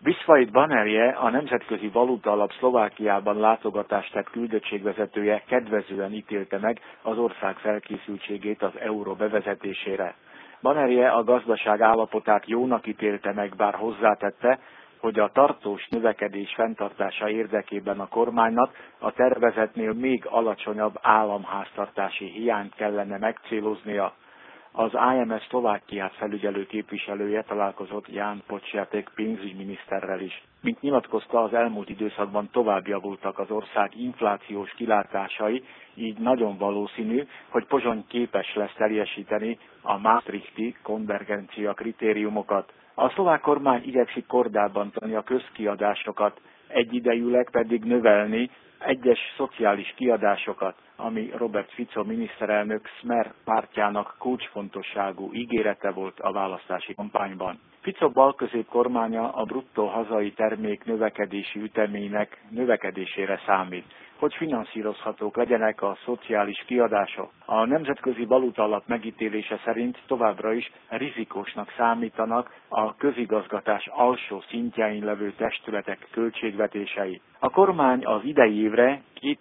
Visvait Banerje, a Nemzetközi Valutaalap Szlovákiában látogatást tett küldöttségvezetője kedvezően ítélte meg az ország felkészültségét az euró bevezetésére. Banerje a gazdaság állapotát jónak ítélte meg, bár hozzátette, hogy a tartós növekedés fenntartása érdekében a kormánynak a tervezetnél még alacsonyabb államháztartási hiányt kellene megcéloznia. Az IMF Szlovákiát felügyelő képviselője találkozott Ján Počiatek pénzügyminiszterrel is. Mint nyilatkozta, az elmúlt időszakban tovább javultak az ország inflációs kilátásai, így nagyon valószínű, hogy Pozsony képes lesz teljesíteni a maastrichti konvergencia kritériumokat. A szlovák kormány igyekszik kordában tartani a közkiadásokat, egyidejűleg pedig növelni egyes szociális kiadásokat, ami Robert Fico miniszterelnök Smer pártjának kulcsfontosságú ígérete volt a választási kampányban. Fico balközép kormánya a bruttó hazai termék növekedési ütemének növekedésére számít, hogy finanszírozhatók legyenek a szociális kiadások. A Nemzetközi Valutaalap megítélése szerint továbbra is rizikósnak számítanak a közigazgatás alsó szintjein levő testületek költségvetései. A kormány az idei évre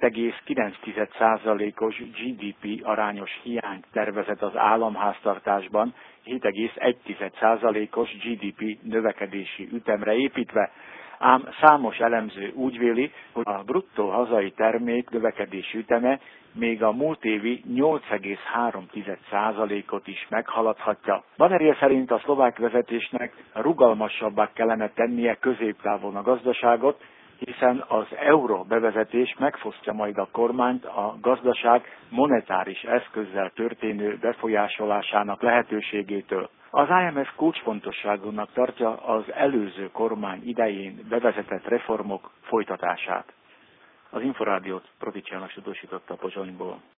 2,9%-os GDP arányos hiányt tervezett az államháztartásban, 7,1%-os GDP növekedési ütemre építve, ám számos elemző úgy véli, hogy a bruttó hazai termék növekedési üteme még a múlt évi 8,3%-ot is meghaladhatja. Banerje szerint a szlovák vezetésnek rugalmasabbá kellene tennie középtávon a gazdaságot, hiszen az euró bevezetés megfosztja majd a kormányt a gazdaság monetáris eszközzel történő befolyásolásának lehetőségétől. Az IMF kulcsfontosságúnak tartja az előző kormány idején bevezetett reformok folytatását. Az Inforádiót Prodics János tudósította Pozsonyból.